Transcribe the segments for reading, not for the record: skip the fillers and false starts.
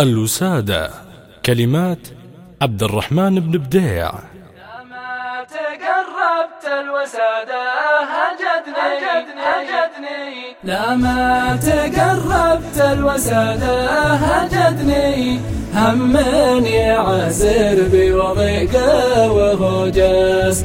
الوسادة. كلمات عبد الرحمن بن بديع. لما تقربت الوسادة هجدني لما تقربت الوسادة هجدني هم يعسر بي وضيقه وهو جاس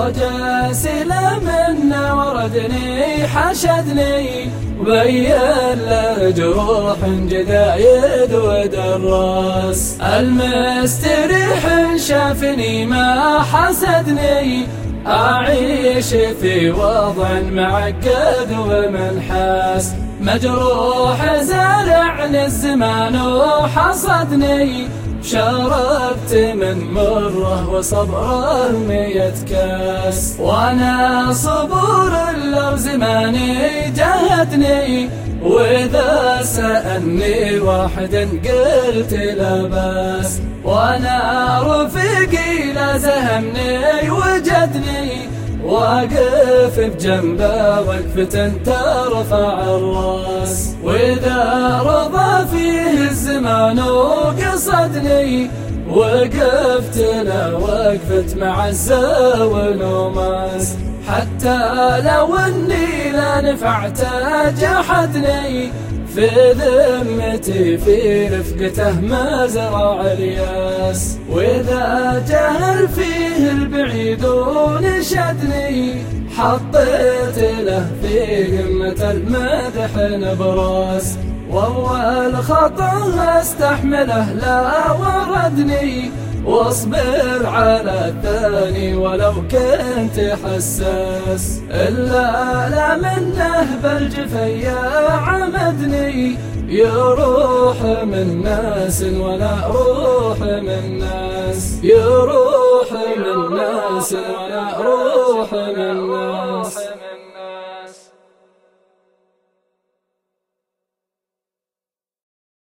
لمن وردني حشدني وبين له جروح جدايد ودراس المستريح شافني ما حسدني أعيش في وضع معقد ومنحاس مجروح زارعني الزمان وحصدني شربت من مره وصبره 100 كاس وانا صبور لو زماني جهدني واذا سألني واحد قلت لا باس وانا رفيقي لا زهمني وجدني واقف بجنبه وقفة ترفع الراس واذا رضى فيه الزمان وقصدني وقفت له وقفة معزة ونوماس حتى لو اني لا نفعته جحدني في ذمتي في رفقته ما زرع الياس واذا جهل فيه البعيد ونشدني حطيت له في قمة المدح نبراس واول خطأ استحمله لا وردني واصبر على الثاني ولو كنت حساس إلا لا منه بالجفية عمدني يروح من ناس ولا روح من ناس يروح من ناس ولا روح